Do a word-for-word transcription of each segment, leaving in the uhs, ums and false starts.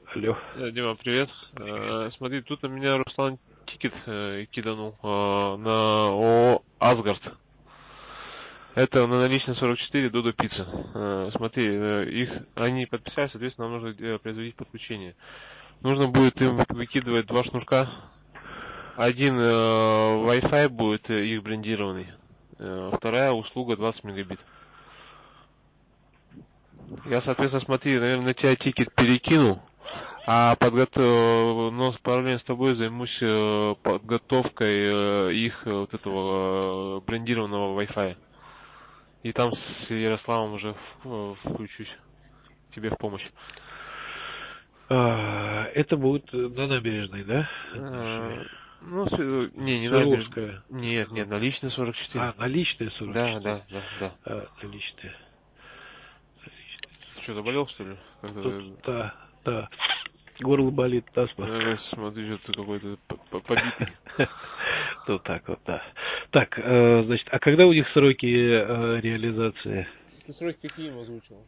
Алло. Э, Дима, привет. Э, Смотри, тут на меня Руслан тикет э, киданул э, на ООО «Асгард». Это на наличные сорок четыре Додо Пицца. Э, Смотри, э, их они подписали, соответственно, нам нужно э, производить подключение. Нужно будет им выкидывать два шнурка. Один э, Wi-Fi будет э, их брендированный. Э, Вторая услуга двадцать мегабит. Я, соответственно, смотри, наверное, на тебя тикет перекинул. А подготов... но параллельно с тобой займусь э, подготовкой э, их э, вот этого э, брендированного Wi-Fi. И там с Ярославом уже в- включусь тебе в помощь. А, это будет на набережной, да? Нашей. Э, Ну, с- э, не, не набережная. Свердловская. Нет, нет, наличные сорок четыре. А, наличные сорок Да, четыре. да, да, да. А, наличные. Ты что, заболел, что ли? Тут, Как-то, да, да. Горло болит, насморк. э, смотри, что ты какой-то п- п- побитый. Вот так вот, да. Так, э, значит, а когда у них сроки э, реализации? Ты сроки какие им озвучил?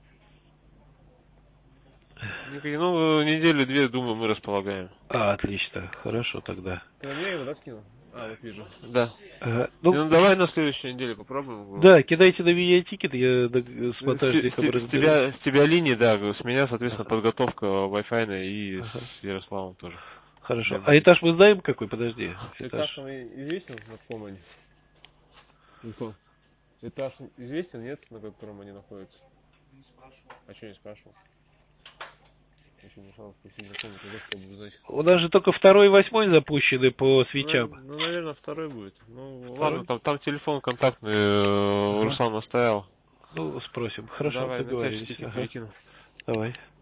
Никакие, ну, неделю-две, думаю, мы располагаем. А, отлично. Хорошо тогда. Ты на меня его, да, скинул? А, вот вижу. Да. Ага. И Ну, ну давай на следующей неделе попробуем. да, кидайте на меня тикет, я дог- с С, те- с монтажником те- с разберусь. тебя, с тебя линии, да, с меня, соответственно, Ага. подготовка Wi-Fi и Ага. с Ярославом тоже. Хорошо. Для А будет. этаж мы знаем какой? Подожди. Этаж Этаж. там известен, на каком они? Никто. Этаж известен, нет, на котором они находятся? Не спрашивал. А что не спрашивал? Еще не шел впустить на комнату, да, чтобы узнать. У нас же только второй и восьмой запущены по Ну, свечам. ну, наверное, второй будет. Ну, ладно, Второй? там, там телефон контактный, э, Ага. Руслан оставил. Ну, спросим. Хорошо, Давай, на тебя договорились. тикет Ага. перекину. Давай.